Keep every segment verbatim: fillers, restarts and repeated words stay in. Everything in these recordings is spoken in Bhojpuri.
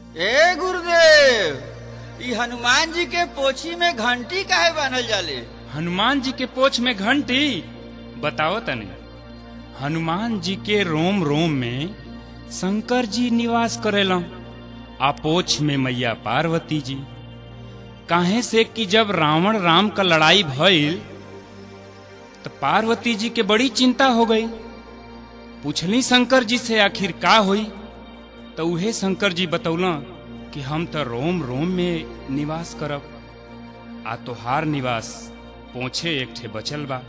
ए गुरुदेव, ई हनुमान जी के पोछी में घंटी काहे बांधल जाले? हनुमान जी के पोछ में घंटी बताओ तने। हनुमान जी के रोम रोम में शंकर जी निवास करेला, आ पोछ में मैया पार्वती जी। काहे से कि जब रावण राम का लड़ाई भइल तो पार्वती जी के बड़ी चिंता हो गई। पूछली शंकर जी से आखिर का हुई, तो उहे शंकर जी बतौला कि हम तो रोम रोम में निवास करब, आ तोहार निवास पोछे एक ठे बचल बा।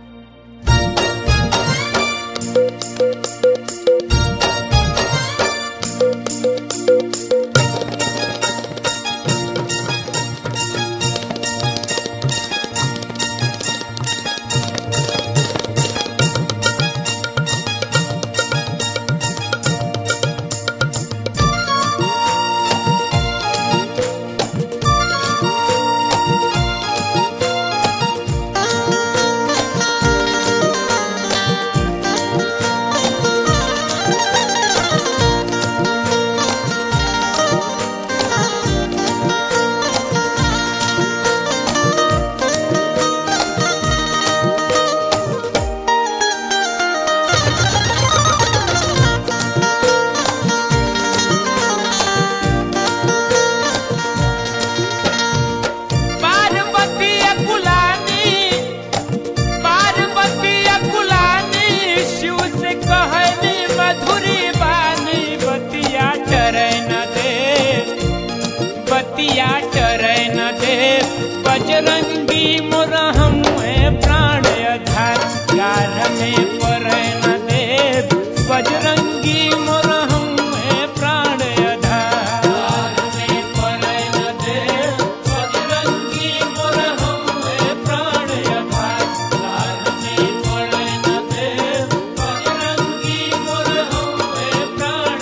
बजरंगी मोरा हमें प्राण आधार यार हमें पर न देव। बजरंगी मोरा हमें प्राण आधार में पर न देव। बजरंगी मोरा हमें प्राण आधार में पर न देव। बजरंगी मोरा हमें प्राण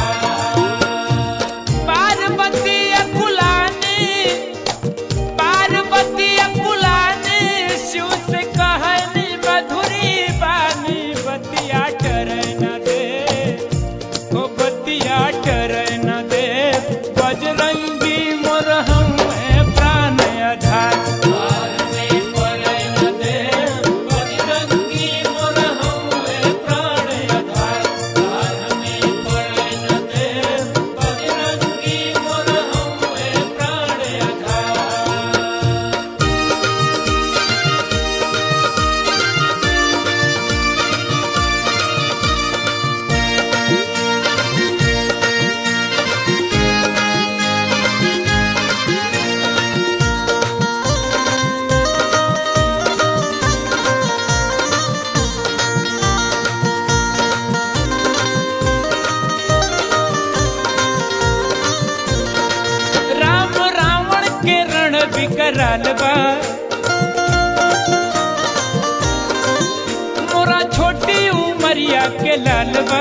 आधार। पार्वती अकुलानी पार्वती अकुलानी शिव से कहनी मधुरी बानी बतिया डर न दे, ओ बतिया डर न दे। बजरंगी मोर हमें प्राण आधार में पर न दे। बजरंगी मोर हमें प्राण आधार में पर न दे। बजरंगी मोर हमें प्राण आधार। राम रावण के रण बिकराल बा, मोरा छोटी उमरिया के लाल बा।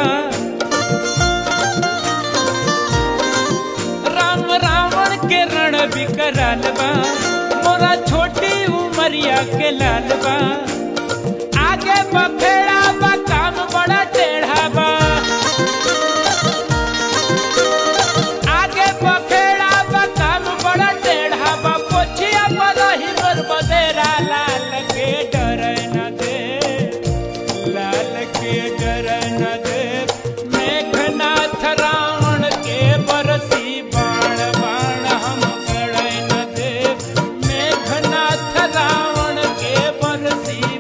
राम रावण के रण बिकराल बा, मोरा छोटी उमरिया के लाल बा। आगे बखेड़ा बा काम बड़ा टेढ़ा बा। आगे बखेड़ा बा काम बड़ा टेढ़ा बा। पोछिया पर ही मोर बदेरा लाल के डर न दे, लाल के डर न दे। मेघनाथ रावण के बरसी बाण बाण हम गड़ न दे। मेघनाथ रावण के बरसी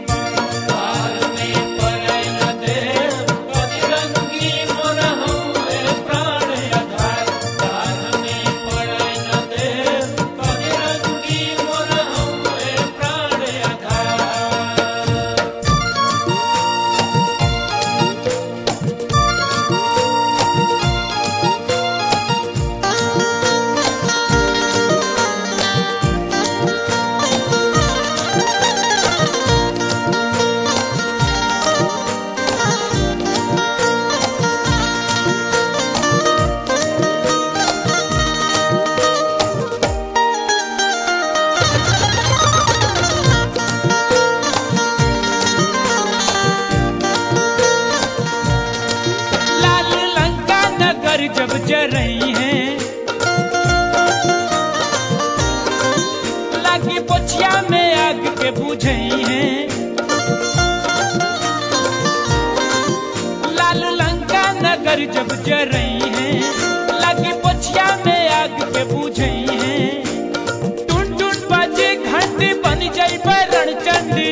जरई है लगी पोछिया में आग के बुझई है टुन टुन बाजे घंटी बन जाई बरण चंडी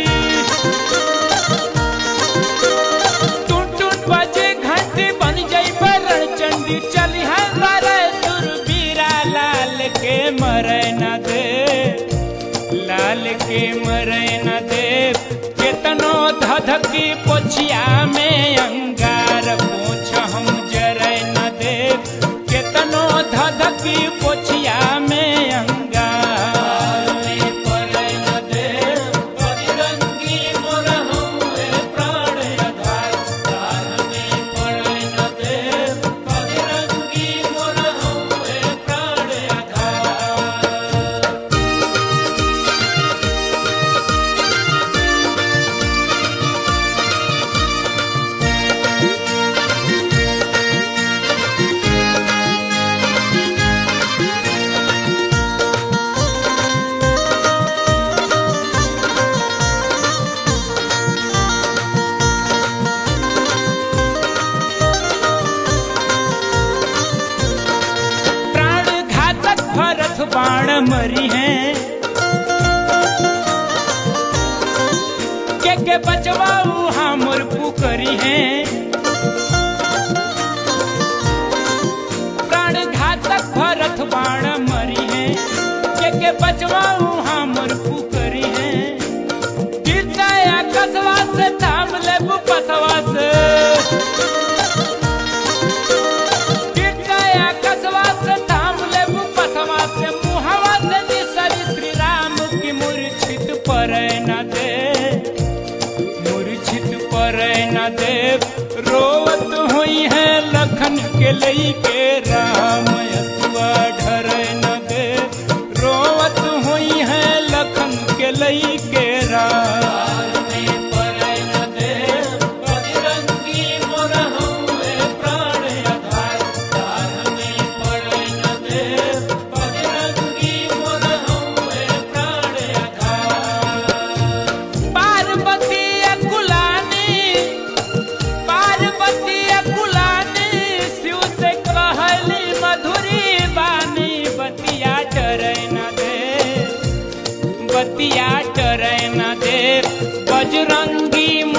टुन टुन बाजे घंटी बन जाई बरण चंडी चली है मारे सुरबीरा लाल के मरे न दे लाल के मरे न दे केतनो धधकी पोछिया में अंगार पोछ हम जरे न दे केतनो धधकी पोछिया में अंगार परे न दे बजरंगी मोर हुए प्राण आधार तार में परे न दे बजरंगी मोर हुए प्राण आधार। प्राण घातक भरत बाण मरी है के के बचवाऊ हमर पुकरी है प्राण घातक भरत बाण मरी है के के बचवाऊ हमर पुकरी है गिरता कसवा से थाम ले पसवा से कसवा से थाम ले पसवा से मुहवा से निसरी श्री राम की मूर्छित परे न दे मूर्छित परे न दे रोवत हुई है लखन के लई के राम यसुआ ढरे न दे रोवत हुई है लखन के लई के राम परे न दे बजरंगी मोर हुए प्राण आधार तार में परे न दे बजरंगी मोर हुए प्राण आधार। पार्वती अकुलानी पार्वती अकुलानी शिव से कहली मधुरी बानी बतिया डरे न दे बतिया डरे न दे बजरंगी